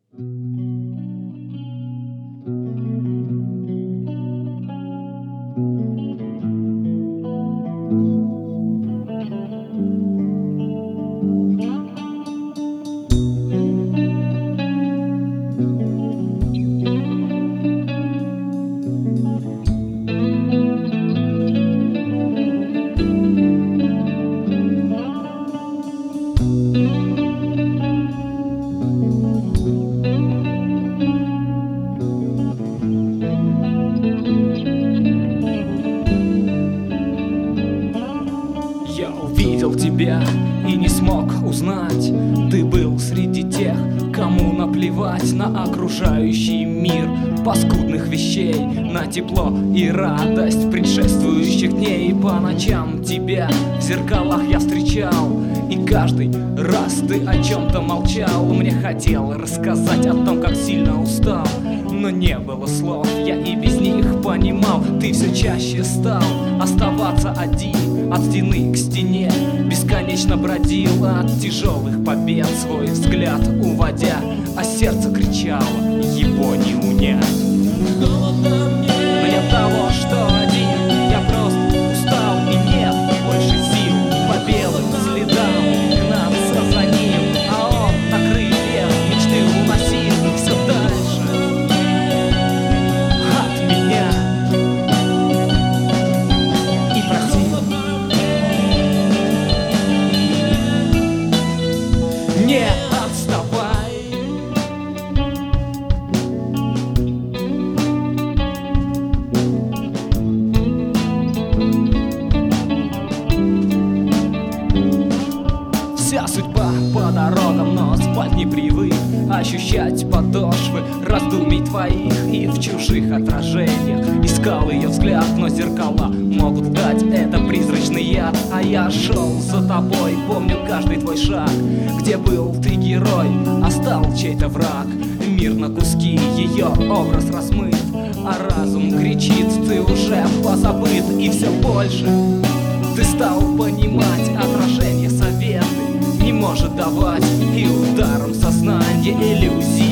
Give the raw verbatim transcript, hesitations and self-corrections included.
Я увидел тебя и не смог узнать. Ты был среди тех, кому наплевать на окружающий мир, паскудных вещей, на тепло и радость предшествующих дней. По ночам тебя в зеркалах я встречал, и каждый раз ты о чем-то молчал. Мне хотел рассказать о том, как сильно устал, но не было слов, я и без них понимал. Ты все чаще стал оставаться один, от стены к стене бесконечно бродил, от тяжелых побед свой взгляд уводя, а сердце кричало, его не унять. Но нет того, что один, я просто устал, и нет больше сил по белым следам гнаться за ним, а он на крыльях мечты уносил все дальше от меня и просил: не отставай. Вся судьба по дорогам, но спать не привык, ощущать подошвы раздумий твоих, и в чужих отражениях искал ее взгляд. Но зеркала могут дать это призрачный яд, а я шел за тобой, помню каждый твой шаг. Где был ты герой, а стал чей-то враг. Мир на куски, ее образ размыт, а разум кричит: ты уже позабыт. И все больше ты стал понимать, отражение советы не может давать, и ударом сознания иллюзии